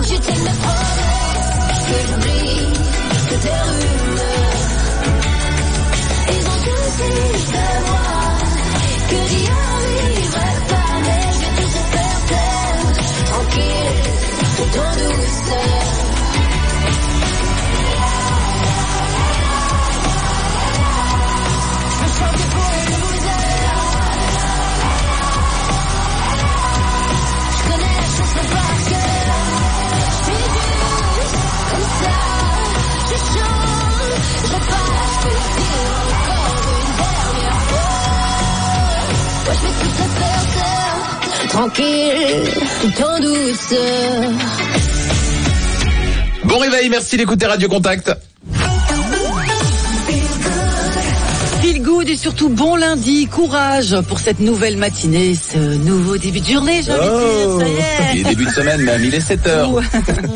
tu t'aimes mes promesses, que j'oublie, que tes rumeurs. Ils ont tous dit de moi que j'y arriverai pas, mais je vais tout te faire taire, tranquille, tout en douceur. Je peux chanter pour les losers. Je connais la chanson par cœur. Je suis douce, comme ça, je chante, je passe, je peux le dire encore une dernière fois. Ouais, je vais tout te faire taire, tranquille, tout en douceur. Bon réveil, merci d'écouter Radio Contact. Feel good et surtout bon lundi, courage pour cette nouvelle matinée, ce nouveau début de journée, j'ai envie de dire, ça y est. Il est début de semaine même, il est 7h. Ouais.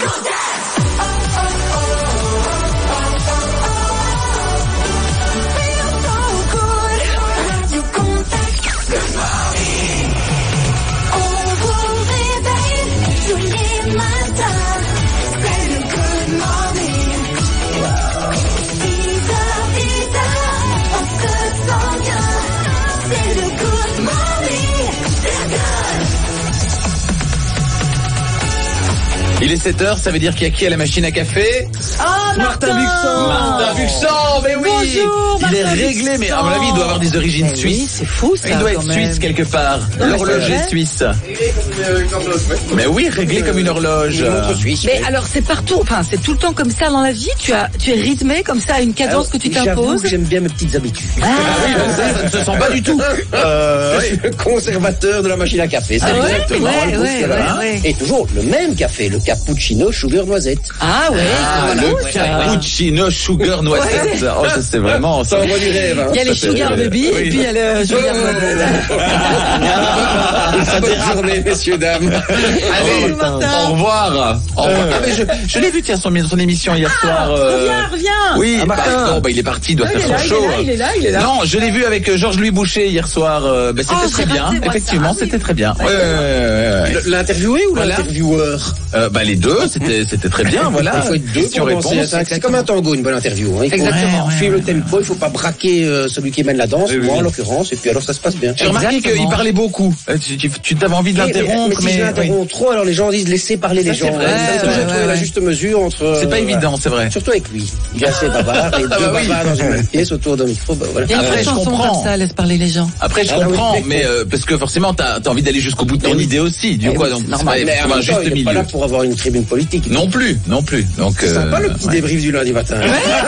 Il est 7h, ça veut dire qu'il y a qui à la machine à café? Ah, Martin Buxan. Martin Buxan, mais oui. Bonjour, il est Martin réglé, mais à mon Buxan. avis, il doit avoir des origines Oui, suisses. c'est fou ça. Il doit être quand même. suisse quelque part. Non, mais L'horloger c'est vrai. suisse. Mais oui, réglé comme une horloge. Mais alors c'est partout, enfin c'est tout le temps comme ça dans la vie. Tu es rythmé comme ça à une cadence que tu J'avoue t'imposes. que j'aime bien mes petites habitudes. Ah oui, comme ça ne se sent pas du tout. Je suis le conservateur de la machine à café. C'est Ah ouais, exactement ouais, le ouais, poste là. ouais. Et toujours le même café, le cappuccino sugar noisette. Ah ouais. Ah, c'est le fou, ça. cappuccino sugar noisette. Oh, ça c'est vraiment... Ça envoie du rêve. Hein. Il y a les sugar baby Oui. et puis il y a le sugar noisette. Bonne journée, messieurs, dames. Allez, Martin. au revoir. Au revoir. Ah, mais je l'ai vu, tiens, son émission hier soir. Reviens. Oui, Ah, Martin. non, bah, il est parti, il doit Ah, faire il est son là, show. il est là. Non, je l'ai vu avec Georges-Louis Boucher hier soir. Bah, c'était Oh, très j'ai bien. raté, moi, Effectivement, ça. Ah, oui. c'était très bien. Ouais. L'interviewé ou Voilà. l'intervieweur? Bah, les deux, c'était très bien, voilà. Il faut être deux Question pour avancer. réponse. C'est comme un tango, une bonne interview. Hein. Il faut Exactement. suivre le tempo, il faut pas braquer celui qui mène la danse, Oui, moi oui. en l'occurrence, et puis alors ça se passe bien. J'ai remarqué Exactement. qu'il parlait beaucoup. Tu t'avais envie de l'interrompre, mais si je l'interromps trop, alors les gens disent laissez parler les Ça, c'est gens. vrai, Ça, c'est toujours vrai, trouver ouais, la ouais. juste mesure entre. C'est pas évident, c'est vrai. Surtout avec lui. Il est assez bavard, et deux bah oui. bavards dans une même pièce autour d'un micro, bah voilà. Il y a une Après, vraie je chanson comprends. comme ça, laisse parler les gens. Après, je Ah, comprends, oui, mais parce que forcément, t'as envie d'aller jusqu'au bout de ton Mais oui. idée aussi. Du Eh coup, oui, donc c'est c'est normal. Mais en un même temps, juste il est pas milieu. là pour avoir une tribune politique. Non plus. Donc, C'est sympa le petit ouais. débrief du lundi matin.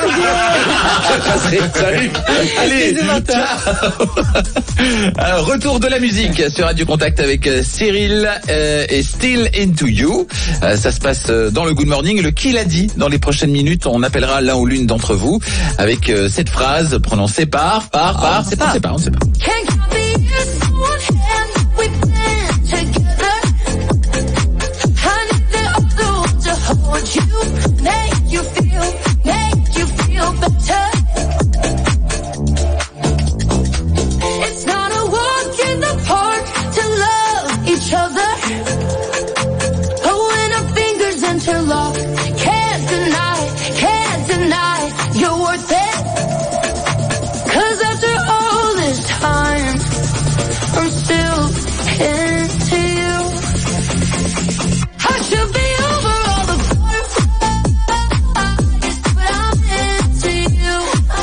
Salut. Allez, ciao. Alors, retour de la musique sur Radio Contact avec Cyril et Still Into You. Ça se passe dans le Good Morning. Le qui l'a dit dans les prochaines minutes. On appellera l'un ou l'une d'entre vous avec cette phrase prononcée par. on sait pas. On sait pas. Can't copy this one hand we've been together. I need the other to hold you, make you feel better. It's not a walk in the park to love each other. Oh, when our fingers interlock, can't deny you're worth it. 'Cause after all this time, I'm still into you. I should be over all the butterflies, but I'm into you.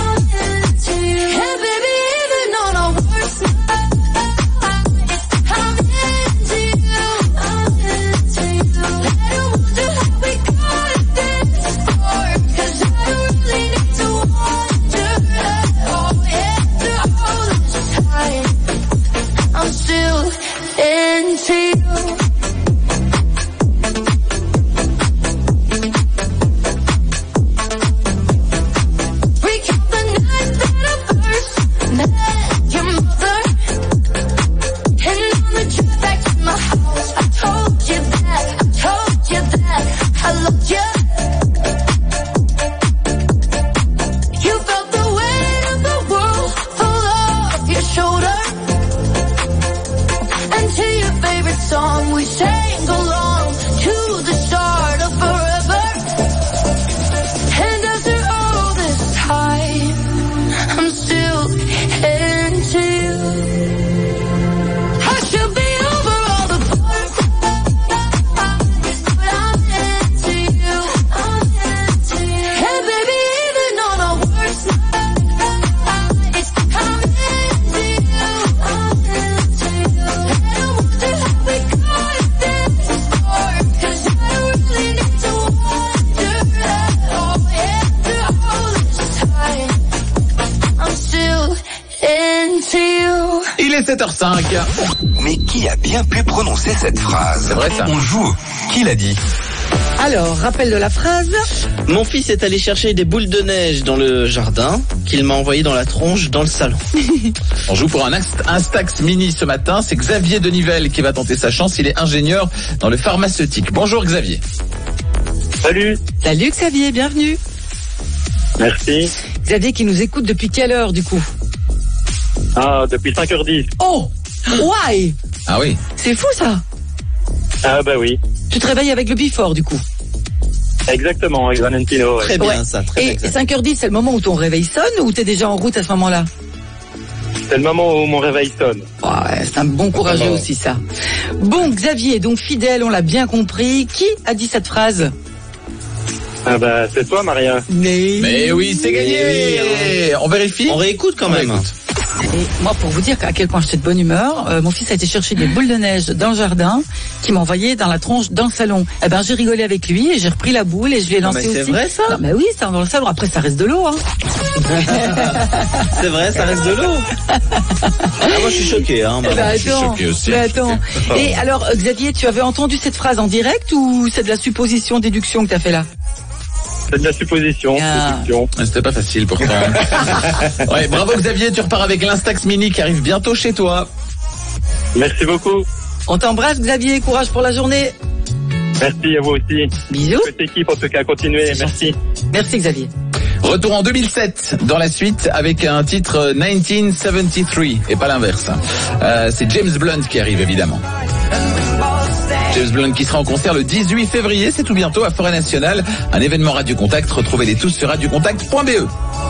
And baby, even on our worst nights, I'm into you. Let her wonder how we got it this far, 'cause I really need to wonder. Oh, after all this time, I'm still into you. Recount the night that I first met your mother. And on the trip back to my house, I told you that I loved you. You felt the weight of the world fall off your shoulder. And to your favorite song we sang along to the start of 7h05. Mais qui a bien pu prononcer cette phrase? C'est vrai, ça. On joue. Qui l'a dit? Alors, rappel de la phrase. Mon fils est allé chercher des boules de neige dans le jardin qu'il m'a envoyé dans la tronche dans le salon. On joue pour un Instax Mini ce matin. C'est Xavier de Nivelles qui va tenter sa chance. Il est ingénieur dans le pharmaceutique. Bonjour Xavier. Salut, Salut Xavier, bienvenue. merci. Xavier qui nous écoute depuis quelle heure du coup? Ah, depuis 5h10. Oh, why? Ah oui. C'est fou ça. Ah bah oui, Tu te réveilles avec le before du coup. exactement, avec Valentino. Ouais. Très bien Ouais. ça, très Et bien. 5h10, c'est le moment où ton réveil sonne ou t'es déjà en route à ce moment-là? C'est le moment où mon réveil sonne. Ouais, c'est un bon courageux aussi ça. Bon, Xavier, donc fidèle, on l'a bien compris. Qui a dit cette phrase? Ah bah c'est toi, Maria. Mais oui, c'est gagné. On vérifie? On réécoute quand même. réécoute. Et moi, pour vous dire à quel point j'étais de bonne humeur, mon fils a été chercher des boules de neige dans le jardin, qui m'a envoyé dans la tronche dans le salon. Eh ben, j'ai rigolé avec lui et j'ai repris la boule et je lui ai Non, lancé mais c'est aussi. vrai, ça? Non, mais oui, c'est dans le salon. Après, ça reste de l'eau, hein. C'est vrai, ça reste de l'eau. Ah, moi je suis choqué. Hein, Eh ben, je suis attends. choqué aussi, Mais je suis attends. Et alors, Xavier, tu avais entendu cette phrase en direct ou c'est de la supposition, déduction que t'as fait là? C'est de la supposition, Ah. déduction. C'était pas facile pourtant. Ouais, bravo Xavier, tu repars avec l'Instax Mini qui arrive bientôt chez toi. Merci beaucoup. On t'embrasse, Xavier. Courage pour la journée. Merci à vous aussi. Bisous. Cette équipe, en tout cas, continuez. Merci. Merci, Xavier. Retour en 2007 dans la suite avec un titre 1973 et pas l'inverse. C'est James Blunt qui arrive évidemment. James Blunt qui sera en concert le 18 février, c'est tout bientôt à Forêt Nationale, un événement Radio Contact. Retrouvez-les tous sur radiocontact.be.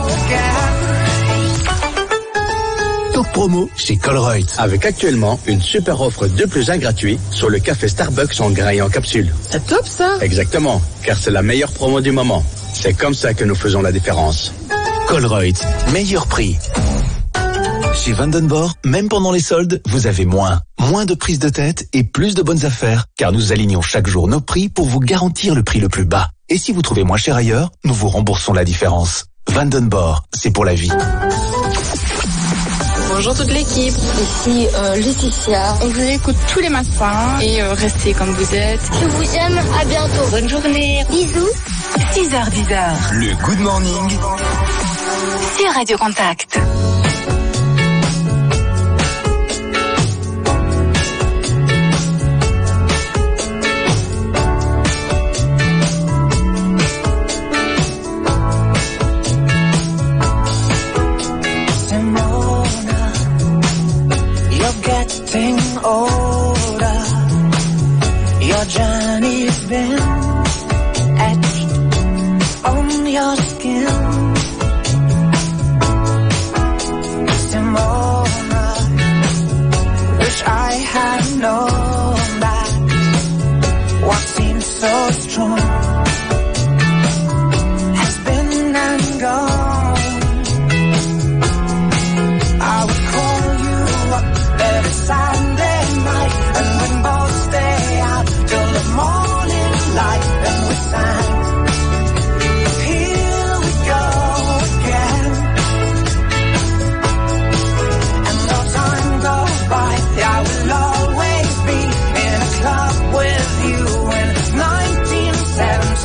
Top promo chez Colruyt. Avec actuellement une super offre 2+1 gratuit sur le café Starbucks en grain et en capsule. C'est top, ça. Exactement, car c'est la meilleure promo du moment. C'est comme ça que nous faisons la différence. Colruyt, meilleur prix. Chez Vandenborg, même pendant les soldes, vous avez moins. Moins de prise de tête et plus de bonnes affaires, car nous alignons chaque jour nos prix pour vous garantir le prix le plus bas. Et si vous trouvez moins cher ailleurs, nous vous remboursons la différence. Vandenborg, c'est pour la vie. Bonjour toute l'équipe, ici Laetitia. On vous écoute tous les matins et restez comme vous êtes. Je vous aime, à bientôt. Bonne journée. Bisous. 6h-10h Le Good Morning. sur Radio Contact. Getting older, your journey's been etched on your skin. Simona, wish I had known that what seems so strong has been and gone. I would call you up every Sunday night, and we'd both stay out till the morning light, and we sang, here we go again. And though time goes by, I will always be in a club with you in 1970.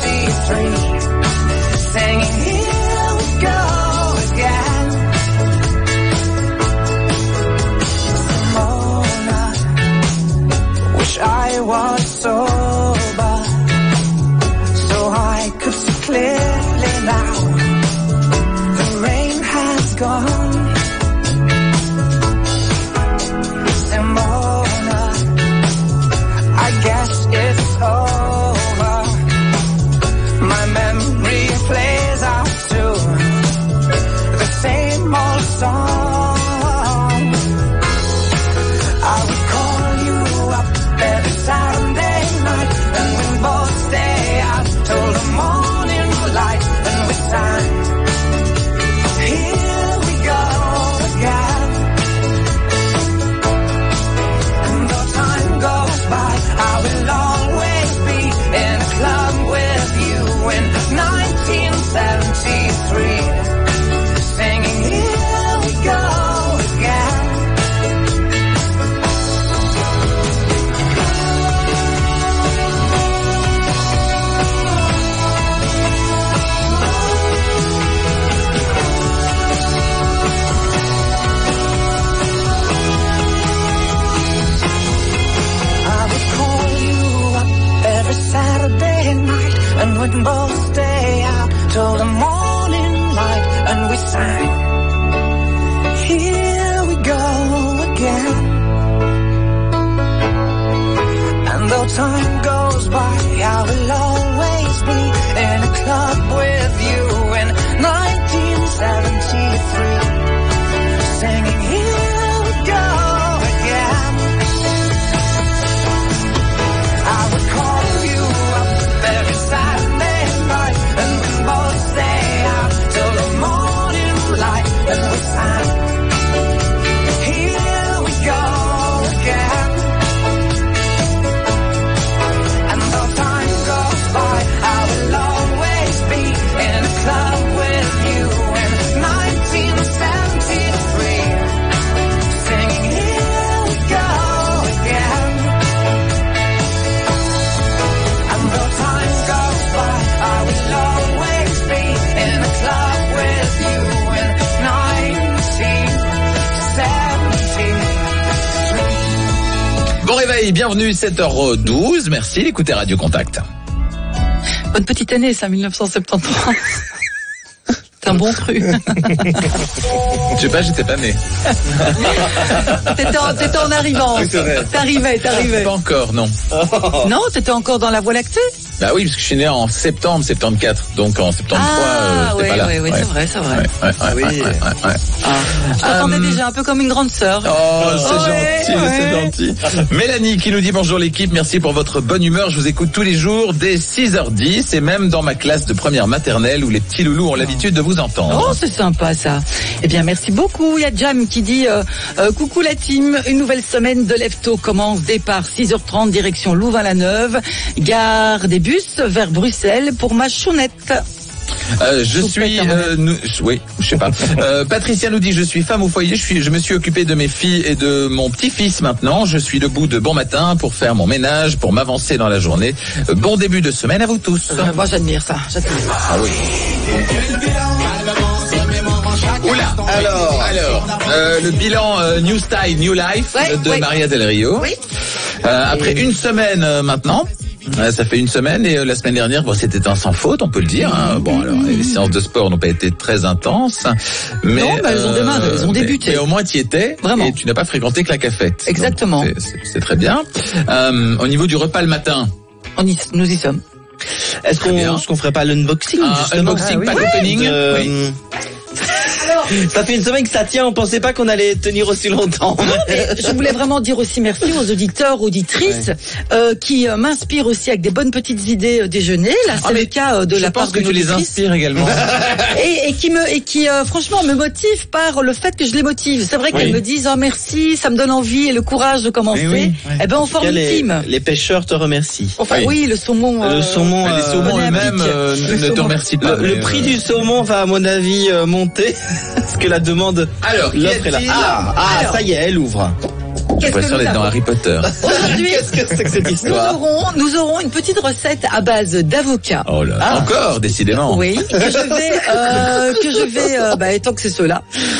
would both stay out till the morning light, and we sang, here we go again. And though time goes by, I will always be in a club with you in 1973, singing, here we go again. I would call you up every Saturday night, and we both stay out till the morning light, and we sang, here we go again. And though time goes by, I will always be in a club with you in 1973, singing, here we go again. And though time goes by, I will always be in a club with you in 1973. Bon réveil, bienvenue, 7h12. Merci d'écouter Radio Contact. Bonne petite année, ça, 1973. C'est un bon truc. Je sais pas, j'étais pas né. T'étais en arrivant. Oui, c'est vrai. T'arrivais. Pas encore, non. Non, t'étais encore dans la Voie lactée. Bah oui, parce que je suis né en septembre 74, donc en 73, j'étais pas là. Oui, c'est vrai. Ouais. Je t'entendais déjà un peu comme une grande sœur. Oh, c'est gentil. Mélanie qui nous dit bonjour l'équipe, merci pour votre bonne humeur, je vous écoute tous les jours dès 6h10 et même dans ma classe de première maternelle où les petits loulous ont l'habitude de vous entendre. Oh, c'est sympa ça. Eh bien, merci beaucoup. Il y a Jam qui dit coucou la team, une nouvelle semaine de Lève-Tôt commence, départ 6h30 direction Louvain-la-Neuve, gare des bus vers Bruxelles pour ma chounette. Oui, je sais pas. Patricia nous dit je suis femme au foyer, je me suis occupée de mes filles et de mon petit-fils maintenant. Je suis debout de bon matin pour faire mon ménage, pour m'avancer dans la journée. Bon début de semaine à vous tous. Moi j'admire ça. Ah oui. Oula. Alors, le bilan New Style, New Life de Maria Del Rio. Oui. Après une semaine maintenant. Ça fait une semaine et la semaine dernière, c'était un sans faute, on peut le dire. Hein. Bon, alors les séances de sport n'ont pas été très intenses, mais non, elles ont démarré, elles ont débuté. Mais au moins tu y étais. Vraiment. Et tu n'as pas fréquenté que la cafette. Exactement. Donc, c'est très bien. Au niveau du repas le matin, nous y sommes. Est-ce qu'on ferait pas l'unboxing justement? Unboxing, pas l'opening. Oui. Alors, ça fait une semaine que ça tient, on pensait pas qu'on allait tenir aussi longtemps. Je voulais vraiment dire aussi merci aux auditeurs, auditrices, qui m'inspirent aussi avec des bonnes petites idées déjeuner. Là, c'est le cas de la part de Je pense que tu les inspires également. et qui franchement me motivent par le fait que je les motive. C'est vrai qu'elles me disent oh merci, ça me donne envie et le courage de commencer. Eh ben on forme une team. Les pêcheurs te remercient. Enfin oui, le saumon. Les saumons eux-mêmes ne te remercient pas. Le prix du saumon va à mon avis monter. Parce que la demande, l'offre est là. Alors, ça y est, elle ouvre. J'ai l'impression d'être dans Harry Potter. Aujourd'hui, qu'est-ce que c'est que cette histoire? Nous aurons une petite recette à base d'avocat. Oh là, encore, décidément. Oui, que je vais, tant que c'est cela,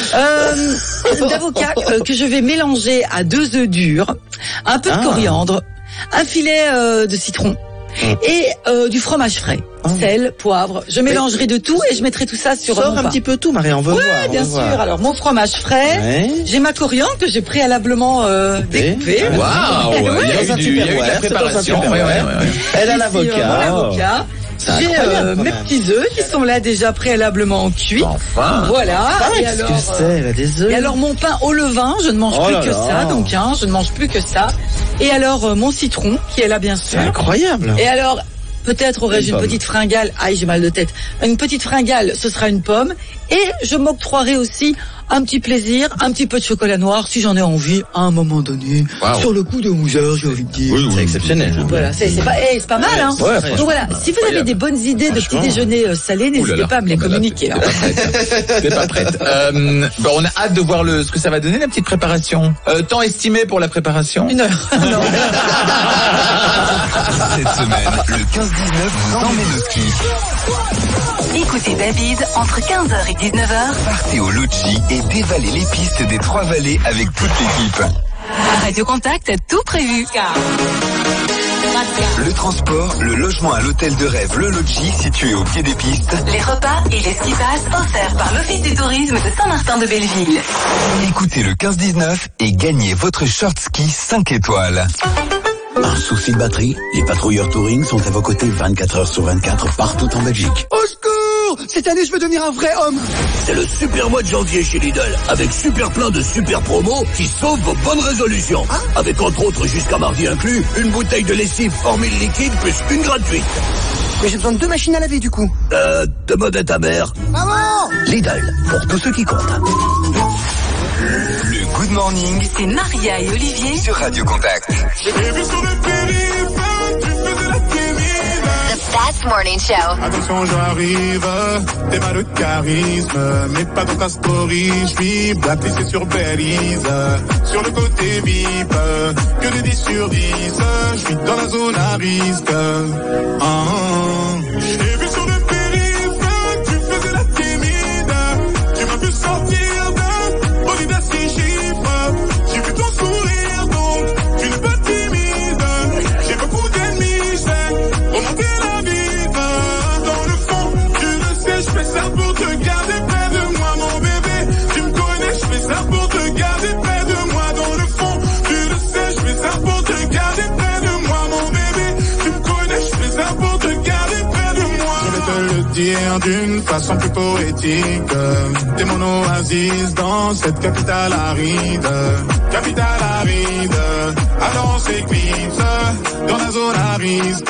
d'avocat que je vais mélanger à 2 œufs durs, un peu de coriandre, un filet de citron. Et du fromage frais, sel, poivre. Je mélangerai de tout et je mettrai tout ça sur un petit peu tout, Marie, on veut voir. Oui, bien sûr. Alors mon fromage frais, j'ai ma coriandre que j'ai préalablement découpée. Waouh, il y a eu de la préparation. Elle a l'avocat. J'ai mes petits œufs qui sont là déjà préalablement cuits. Enfin. Voilà. Et alors, qu'est-ce que c'est, des œufs. Et alors mon pain au levain, je ne mange plus que ça, donc je ne mange plus que ça. Et alors mon citron qui est là bien sûr. C'est incroyable. Et alors peut-être aurais-je une petite fringale. Aïe, j'ai mal de tête. Une petite fringale, ce sera une pomme. Et je m'octroierai aussi un petit plaisir, un petit peu de chocolat noir si j'en ai envie à un moment donné. Wow. Sur le coup de 11h, j'ai envie de dire. Oui, c'est exceptionnel. Voilà, c'est pas mal, hein. Ouais, donc voilà, si vous avez des bonnes idées de petit déjeuner salé, n'hésitez pas à me les communiquer. T'es pas prête. Bon, on a hâte de voir ce que ça va donner, la petite préparation. Temps estimé pour la préparation? 1 heure. Cette semaine, le 15-19 vous emmène au ski. Écoutez David entre 15h et 19h. Partez au Loggi et dévalez les pistes des Trois-Vallées avec toute l'équipe. À Radio Contact, tout prévu. Le transport, le logement à l'hôtel de rêve, le logis situé au pied des pistes. Les repas et les ski passes offerts par l'Office du tourisme de Saint-Martin-de-Belleville. Écoutez le 15-19 et gagnez votre short ski 5 étoiles. Un souci de batterie? Les patrouilleurs touring sont à vos côtés 24 heures sur 24 partout en Belgique. Au secours! Cette année, je veux devenir un vrai homme! C'est le super mois de janvier chez Lidl, avec super plein de super promos qui sauvent vos bonnes résolutions. Avec entre autres, jusqu'à mardi inclus, une bouteille de lessive Formule liquide plus une gratuite. Mais j'ai besoin de 2 machines à laver du coup. Demande à ta mère. Maman! Lidl, pour tous ceux qui comptent. Le Good Morning, C'est Maria et Olivier sur Radio Contact. The best morning show. Attention, j'arrive, t'es mal de charisme, mais pas dans ta story, je suis blacklisté sur Belize, sur le côté VIP, que des 10 sur 10, je suis dans la zone à risque. J'ai vu sur le périph', tu faisais la timide, tu m'as vu sortir d'un bolide à 6 chiffres, j'ai vu ton sourire donc, tu n'es pas timide, j'ai beaucoup d'ennemis, j'ai remonté la vie, dans le fond, tu le sais, je fais ça pour te garder près de moi, mon bébé, tu me connais, je fais ça pour te garder près de moi, dans le fond, tu le sais, je fais ça pour te garder près de moi, mon bébé, tu me connais, je fais ça pour te garder près de moi. Je vais te le dire d'une façon plus poétique, t'es mon oasis dans cette capitale aride, alors on s'éclipse dans la zone à risque.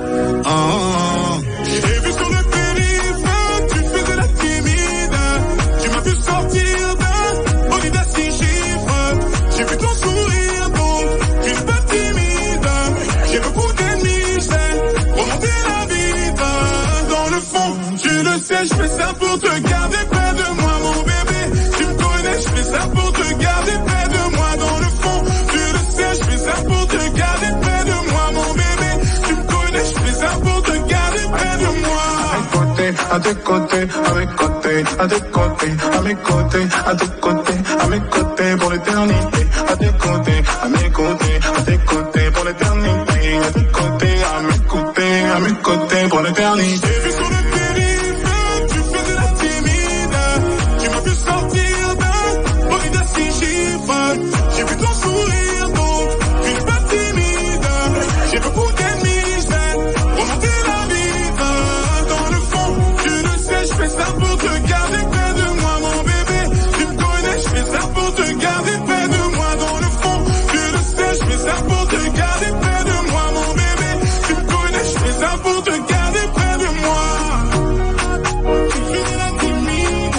J'ai vu sur le périph', tu faisais la timide, tu m'as vu sortir d'un bolide à 6 chiffres, j'ai vu ton sourire donc, tu n'es pas timide, j'ai beaucoup d'ennemis, j'ai remonté la vitre, dans le fond, tu le sais, je fais ça pour te garder près de moi, mon bébé, tu me connais, je fais ça pour te garder près de moi, dans le fond, tu le sais, je fais ça pour te garder près de moi, mon bébé, tu me connais, je fais ça pour te garder près de moi. À tes côtés, à mes côtés, à tes côtés, à mes côtés, à tes côtés, à mes côtés pour l'éternité, à tes côtés, à mes côtés, à tes côtés pour l'éternité, à tes côtés, à mes côtés, à mes côtés pour l'éternité. J'ai vu sur le périph', tu faisais la timide, tu m'as vu sortir d'un bolide à 6 chiffres, j'ai vu ton sourire donc, tu n'es pas timide, j'ai beaucoup d'ennemis, j'ai remonté la vitre, dans le fond, tu le sais, je fais ça pour te garder près de moi, mon bébé, tu me connais, je fais ça pour te garder près de moi, dans le fond, tu le sais, je fais ça pour te garder près de moi, mon bébé, tu me connais, je fais ça pour te garder près de moi. Tu faisais la timide,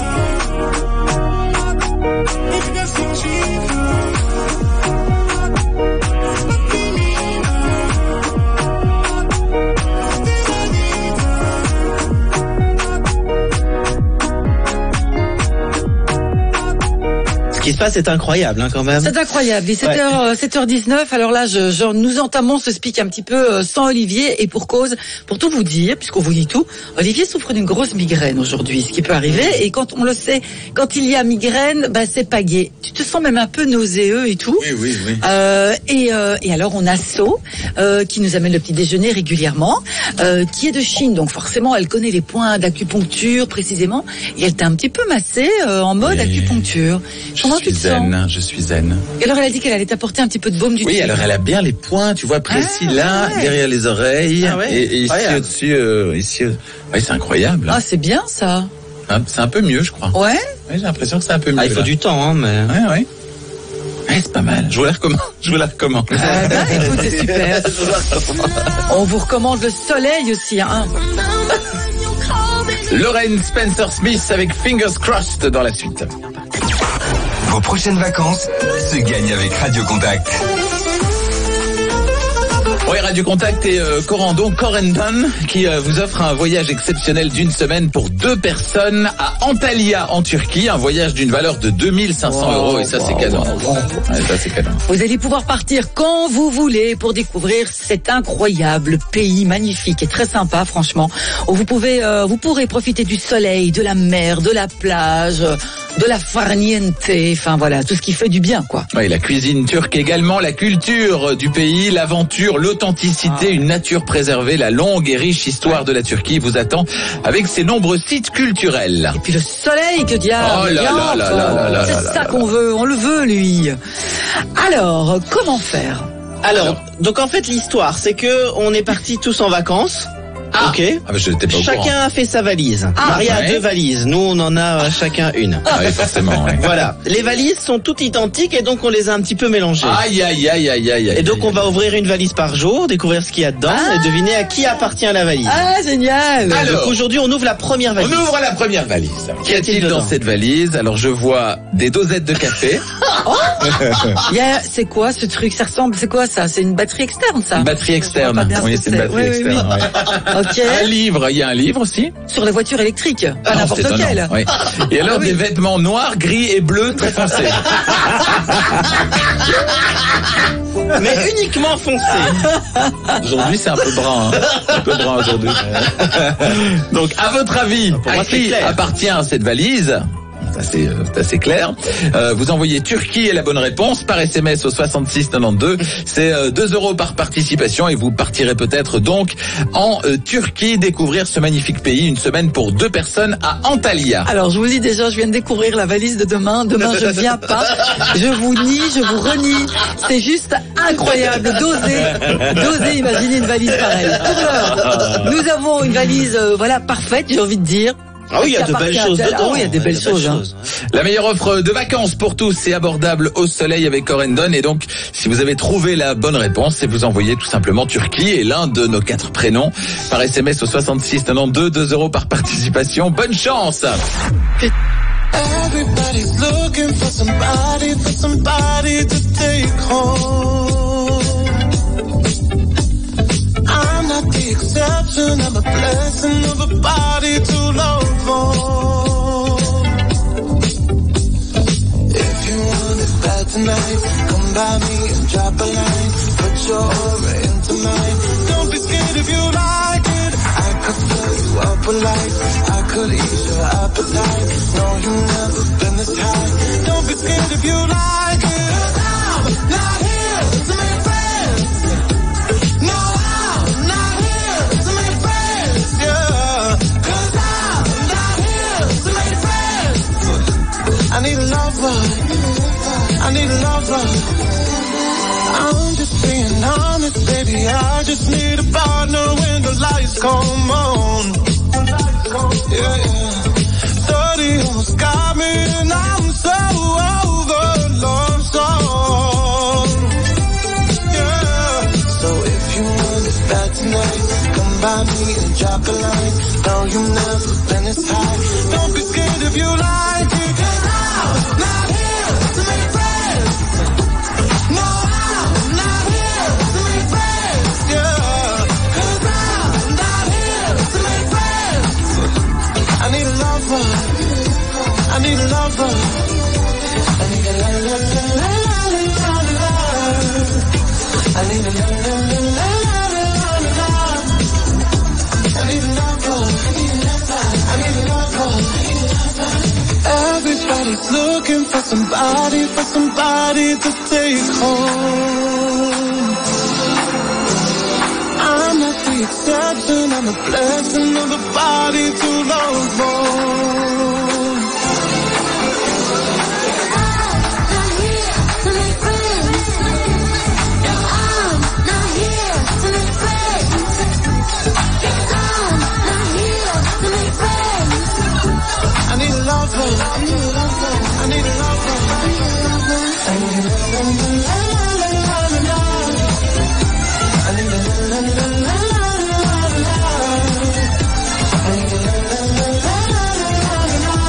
bolide à 6 chiffres, pas timide, Ce qui se passe est incroyable, quand même. C'est incroyable. Il est 7h19. Alors là, nous entamons ce speak un petit peu sans Olivier et pour cause, pour tout vous dire, puisqu'on vous dit tout, Olivier souffre d'une grosse migraine aujourd'hui, ce qui peut arriver. Et quand on le sait, quand il y a migraine, c'est pas gai. Tu te sens même un peu nauséeux et tout. Oui. Et alors on a So, qui nous amène le petit déjeuner régulièrement, qui est de Chine. Donc forcément, elle connaît les points d'acupuncture précisément. Et elle t'a un petit peu massé en mode acupuncture. Comment tu te sens ? Je suis zen. Et alors elle a dit qu'elle allait t'apporter un petit peu de baume du Oui, alors elle a bien les points, tu vois, précis derrière les oreilles, et ici au-dessus, oui, c'est incroyable. Ah, c'est bien ça. C'est un peu mieux, je crois. Ouais. Oui, j'ai l'impression que c'est un peu mieux. Il faut du temps, mais. Ouais. Ouais, c'est pas mal. Je vous la recommande. Écoute, c'est super. On vous recommande le soleil aussi, hein. Lauren Spencer Smith avec Fingers Crossed dans la suite. Vos prochaines vacances se gagnent avec Radio Contact. Oui, Radio Contact et Corendon qui vous offre un voyage exceptionnel d'une semaine pour 2 personnes à Antalya en Turquie, un voyage d'une valeur de 2500 € et ça c'est cadeau. Ça c'est cadeau. Vous allez pouvoir partir quand vous voulez pour découvrir cet incroyable pays magnifique et très sympa franchement. Où vous pourrez profiter du soleil, de la mer, de la plage. de la farniente, enfin voilà, tout ce qui fait du bien, quoi. Oui, la cuisine turque également, la culture du pays, l'aventure, l'authenticité, une nature préservée, la longue et riche histoire de la Turquie vous attend avec ses nombreux sites culturels. Et puis le soleil, que diable. Oh là là là là là. C'est ça qu'on veut, on le veut, lui. Alors, comment faire? Alors, donc en fait l'histoire, c'est que on est partis tous en vacances. Ok. Ah, je n'étais pas au courant. Chacun a fait sa valise. Maria a 2 valises. Nous, on en a chacun une. Ah oui, forcément. Ouais. Voilà. Les valises sont toutes identiques et donc on les a un petit peu mélangées. Aïe, aïe, aïe, aïe, aïe. Et donc on va ouvrir une valise par jour, découvrir ce qu'il y a dedans et deviner à qui appartient la valise. Ah, génial. Alors, donc aujourd'hui, on ouvre la première valise. On ouvre la première valise. Qu'y a-t-il dans cette valise? Alors je vois des dosettes de café. C'est quoi ce truc? Ça ressemble, c'est quoi ça? C'est une batterie externe, ça? Une batterie externe. Oui, c'est une batterie externe. Oui. Ouais. Ok. Un livre, il y a un livre aussi. Sur les voitures électriques, pas Non, n'importe c'est étonnant, quel. oui. Et alors des vêtements noirs, gris et bleus très foncés. Mais uniquement foncé. Aujourd'hui, c'est un peu brun. Un peu brun aujourd'hui. Donc, à votre avis, à qui appartient cette valise? C'est assez clair. Vous envoyez Turquie et la bonne réponse par SMS au 66 92. C'est 2 € par participation et vous partirez peut-être donc en Turquie découvrir ce magnifique pays, une semaine pour 2 personnes à Antalya. Alors je vous le dis déjà, je viens de découvrir la valise de demain. Demain je ne viens pas. Je vous nie, je vous renie. C'est juste incroyable d'oser imaginer une valise pareille. Pour l'heure, nous avons une valise parfaite, j'ai envie de dire. Ah oui, il y a de belles choses dedans. Ah oui, il y a des belles choses. La meilleure offre de vacances pour tous, c'est abordable au soleil avec Corendon. Et donc, si vous avez trouvé la bonne réponse, c'est vous envoyez tout simplement Turquie et l'un de nos 4 prénoms par SMS au 66 92, 2 € par participation. Bonne chance! Everybody's looking for somebody to take home. I'm not the exception, I'm a blessing of a body to love on. If you want it bad tonight, come by me and drop a line. Put your aura into mine. Don't be scared if you like it. I could fill you up with life. I could ease your appetite. No, you've never been this high. Don't be scared if you like it. 'Cause I'm not here to make friends. No, I'm not here to make friends. Yeah. 'Cause I'm not here to make friends. I need a lover. I need a lover. I'm just being honest, baby. I just need a partner when the lights come on. Yeah, yeah. 30 almost got me and I'm so over love song. Yeah. So if you want it bad tonight, come by me and drop a line. No, you've never been this high. Don't be scared if you like it. 'Cause I'm not here to make friends. No, I'm not here to make friends. Yeah. 'Cause I'm not here to make friends. I need a lover. I need a lover. I need a la la la la la la la. I need a la la la la la la la. I need a lover. I need a lover. Everybody's looking for somebody to take home. I'm not the exception, I'm a blessing of a body to love on. I need a lover. I need a lover. I need a lover. I need a la la la la la la. I need a la la la la la la. I need a la la la la la la.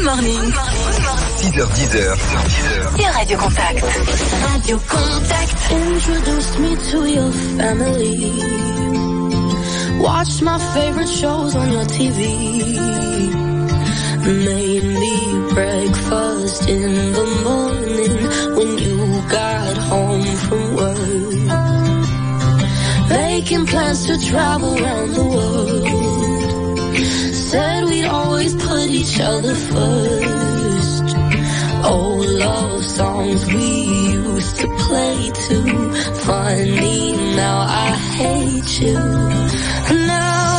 Morning. 6h-10h. Sur Radio Contact. Radio Contact. Introduced me to your family. Watched my favorite shows on your TV. Made me breakfast in the morning when you got home from work. Making plans to travel around the world. Said we'd always put each other first. Old love songs we used to play too. Funny, now I hate you. Now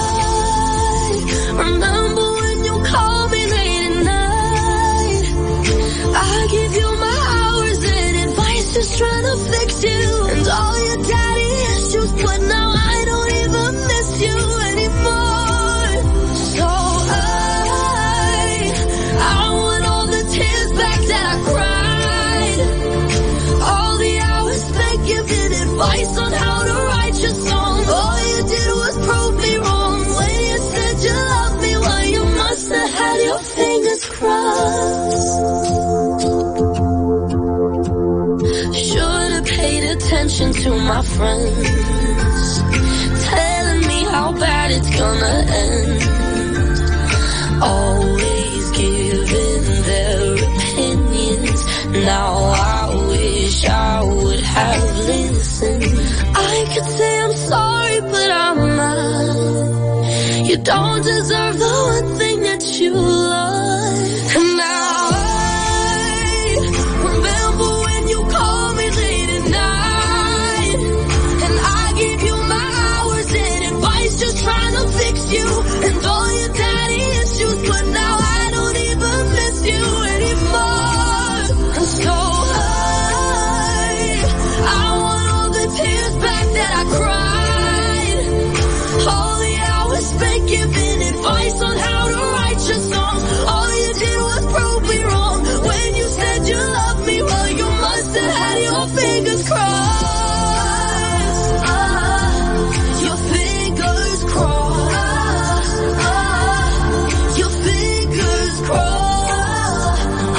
I remember when you called me late at night. I give you my hours and advice, just trying to fix you. And all your daddy issues, but now I don't even miss you anymore. So I want all the tears back that I cried. All the hours spent giving advice on how to write your song. All you did was prove me wrong when you said you loved me. Well, you must have had your fingers crossed. Should've paid attention to my friends, telling me how bad it's gonna end. Always giving their opinions. Now I wish I would have listened. I could say I'm sorry, but I'm not. You don't deserve the one thing that you love. And now I remember when you called me late at night, and I gave you my hours and advice, just trying to fix you. And all your daddy issues, but now I don't even miss you anymore. And so I want all the tears back that I cried. All the hours spent giving advice on how to write your song. All you did was prove me wrong when you said you loved me. Well, you must have had your fingers crossed. Your fingers crossed. Your fingers crossed.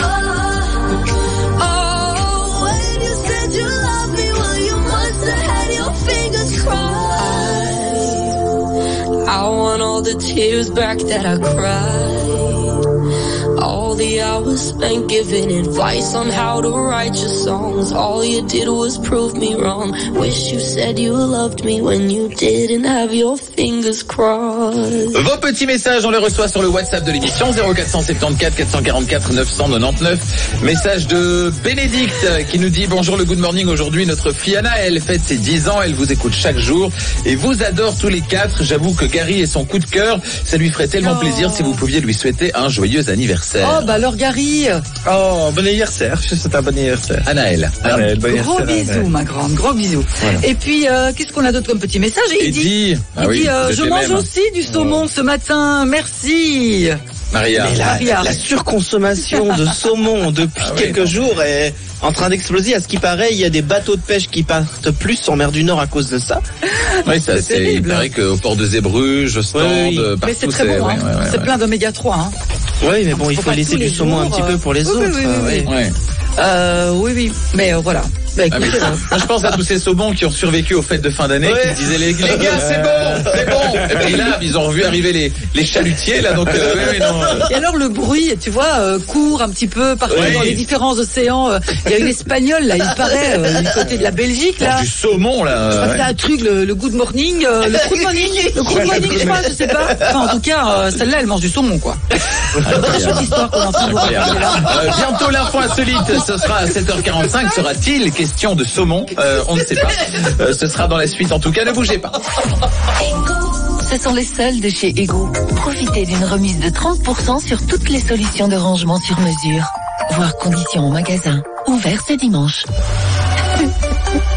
Oh, when you said you loved me, well, you must have had your fingers crossed. I want all the tears back that I cried. All the hours spent giving advice on how to write your songs. All you did was prove me wrong. Wish you said you loved me when you didn't have your fingers crossed. Vos petits messages, on les reçoit sur le WhatsApp de l'émission 0474 444 999. Message de Bénédicte qui nous dit: bonjour le Good Morning, aujourd'hui notre fille Anna, elle fête ses 10 ans, elle vous écoute chaque jour et vous adore tous les quatre. J'avoue que Gary est son coup de cœur, ça lui ferait tellement plaisir si vous pouviez lui souhaiter un joyeux anniversaire. Oh bah alors Gary. Oh, bon anniversaire, c'est un bon anniversaire. Anaël. Gros bisous ma grande, gros bisous. Voilà. Et puis qu'est-ce qu'on a d'autre comme petit message? Il dit je mange aussi du saumon ce matin, merci. Maria. Mais la surconsommation de saumon depuis quelques jours est en train d'exploser. À ce qui paraît, il y a des bateaux de pêche qui partent plus en mer du Nord à cause de ça. Oui, ça c'est. Il paraît qu'au port de Zébruges, Ostende, partout. Mais c'est très bon, c'est plein d'oméga 3. Hein. Oui, mais bon, il faut laisser du saumon un petit peu pour les autres. Oui, mais voilà. Bah, écoutez, moi, je pense à tous ces saumons qui ont survécu aux fêtes de fin d'année, qui se disaient les gars, c'est bon. Et puis là, ils ont vu arriver les chalutiers là, donc. Et alors le bruit, tu vois, court un petit peu partout dans les différents océans. Il y a une espagnole là, il paraît, du côté de la Belgique là. Du saumon là. C'est un truc, le Good Morning, le Good Morning, je crois, je sais pas. Enfin, en tout cas, celle-là, elle mange du saumon quoi. Chouette histoire qu'on est en train de vous raconter là. Bientôt l'info insolite, ce sera à 7h45. Sera-t-il question de saumon? On ne sait pas. Ce sera dans la suite en tout cas, ne bougez pas. Ce sont les soldes chez Ego. Profitez d'une remise de 30% sur toutes les solutions de rangement sur mesure. Voir conditions en magasin. Ouvert ce dimanche.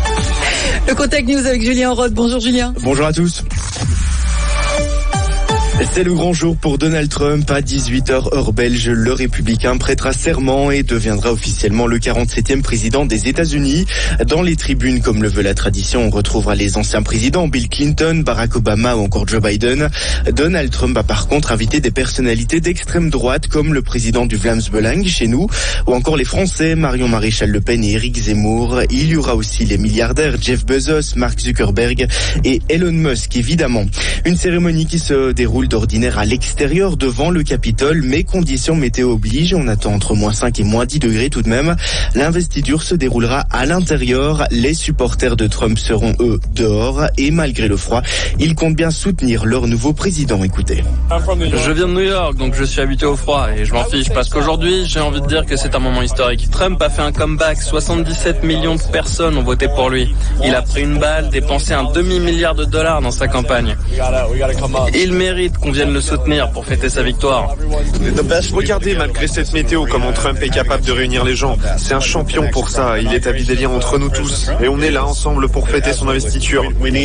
Le Contact News avec Julien Roth. Bonjour Julien. Bonjour à tous. C'est le grand jour pour Donald Trump. À 18h heure belge, le républicain prêtera serment et deviendra officiellement le 47e président des États-Unis. Dans les tribunes, comme le veut la tradition, on retrouvera les anciens présidents Bill Clinton, Barack Obama ou encore Joe Biden. Donald Trump a par contre invité des personnalités d'extrême droite comme le président du Vlaams-Belang chez nous ou encore les Français Marion Maréchal Le Pen et Éric Zemmour. Il y aura aussi les milliardaires Jeff Bezos, Mark Zuckerberg et Elon Musk évidemment. Une cérémonie qui se déroule d'ordinaire à l'extérieur devant le Capitole, mais conditions météo oblige, on attend entre -5 et -10 degrés tout de même. L'investiture se déroulera à l'intérieur. Les supporters de Trump seront eux dehors et malgré le froid, ils comptent bien soutenir leur nouveau président. Écoutez. Je viens de New York, donc je suis habitué au froid et je m'en fiche parce qu'aujourd'hui, j'ai envie de dire que c'est un moment historique. Trump a fait un comeback, 77 millions de personnes ont voté pour lui. Il a pris une balle, dépensé un demi-milliard de dollars dans sa campagne. Il mérite qu'on vienne le soutenir pour fêter sa victoire. Regardez, malgré cette météo, comment Trump est capable de réunir les gens. C'est un champion pour ça. Il établit des liens entre nous tous. Et on est là ensemble pour fêter son investiture.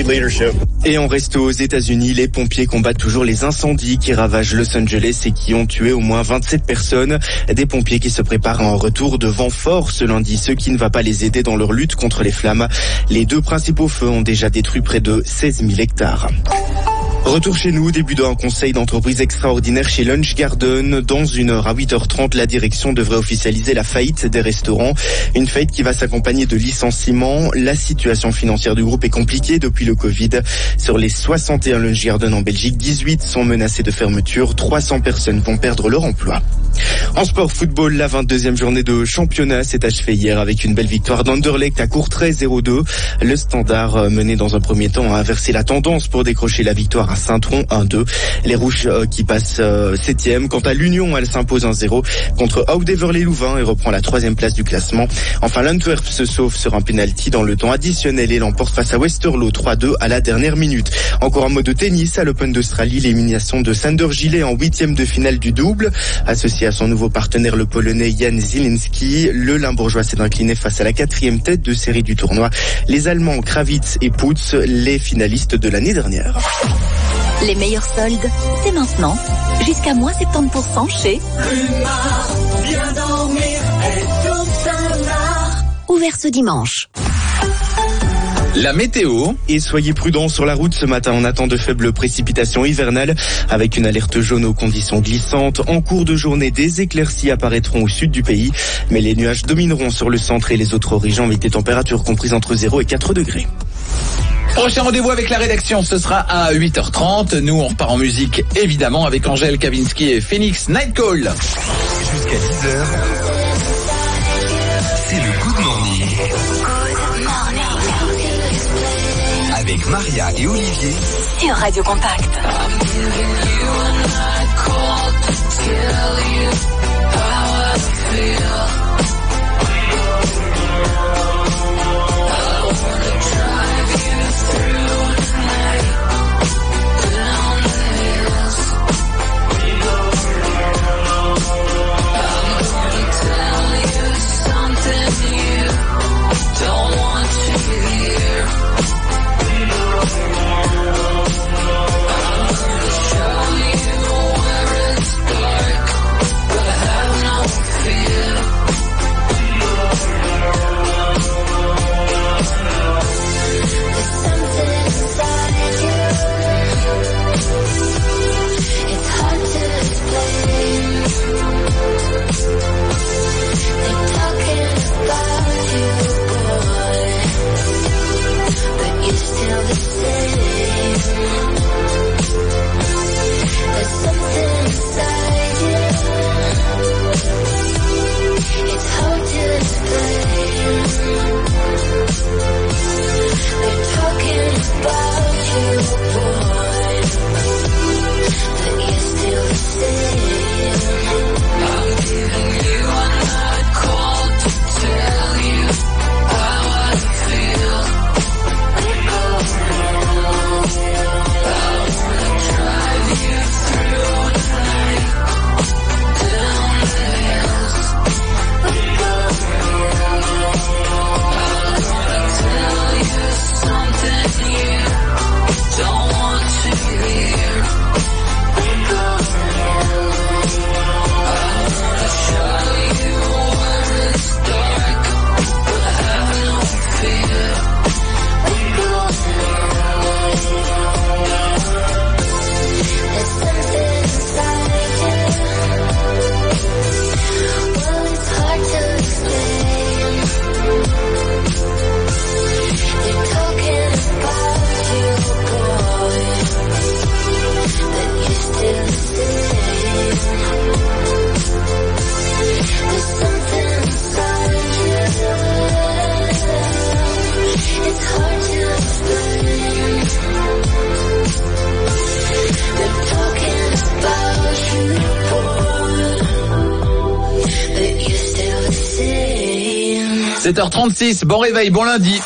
Et on reste aux États-Unis. Les pompiers combattent toujours les incendies qui ravagent Los Angeles et qui ont tué au moins 27 personnes. Des pompiers qui se préparent à un retour de vent fort ce lundi, ce qui ne va pas les aider dans leur lutte contre les flammes. Les deux principaux feux ont déjà détruit près de 16 000 hectares. Retour chez nous, début d'un conseil d'entreprise extraordinaire chez Lunch Garden. Dans 1 heure à 8h30, la direction devrait officialiser la faillite des restaurants. Une faillite qui va s'accompagner de licenciements. La situation financière du groupe est compliquée depuis le Covid. Sur les 61 Lunch Garden en Belgique, 18 sont menacés de fermeture. 300 personnes vont perdre leur emploi. En sport football, la 22e journée de championnat s'est achevée hier avec une belle victoire d'Anderlecht à Courtrai 0-2. Le Standard, mené dans un premier temps, a inversé la tendance pour décrocher la victoire à Saint-Tron 1-2. Les Rouges qui passent 7e. Quant à l'Union, elle s'impose 1-0 contre Oud-Heverlee-Louvain et reprend la 3e place du classement. Enfin, l'Antwerp se sauve sur un penalty dans le temps additionnel et l'emporte face à Westerlo 3-2 à la dernière minute. Encore un mot de tennis à l'Open d'Australie, l'élimination de Sander Gillet en 8e de finale du double. Associé à son nouveau partenaire, le Polonais Jan Zielinski, le Limbourgeois s'est incliné face à la 4e tête de série du tournoi. Les Allemands Kravitz et Putz, les finalistes de l'année dernière. Les meilleurs soldes, c'est maintenant. Jusqu'à -70% chez Bien dormir est tout un art. Ouvert ce dimanche. La météo. Et soyez prudents sur la route ce matin. On attend de faibles précipitations hivernales avec une alerte jaune aux conditions glissantes. En cours de journée, des éclaircies apparaîtront au sud du pays, mais les nuages domineront sur le centre et les autres régions avec des températures comprises entre 0 et 4 degrés. Prochain rendez-vous avec la rédaction, ce sera à 8h30. Nous, on repart en musique, évidemment, avec Angèle Kavinsky et Phoenix Night Call. Jusqu'à 10h, c'est le Good Morning. Avec Maria et Olivier Sur Radio Contact. It's hard to explain. They're talking about you, boy, but you're still the same. 7h36, bon réveil, bon lundi.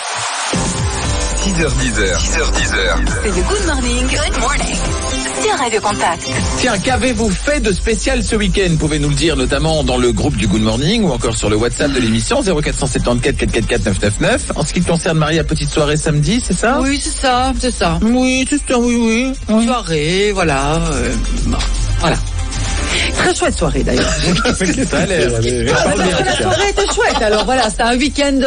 6h10. C'est le Good Morning. Good Morning. Sur Radio Contact. Tiens, qu'avez-vous fait de spécial ce week-end? Pouvez-nous le dire, notamment dans le groupe du Good Morning ou encore sur le WhatsApp de l'émission 0474 444 999. En ce qui te concerne, Marie, la petite soirée samedi, c'est ça? Oui, c'est ça. Oui, c'est ça, oui. Soirée, voilà. Bon, voilà. Très chouette soirée d'ailleurs. Ça a l'air. La soirée était chouette. Alors voilà, c'était un week-end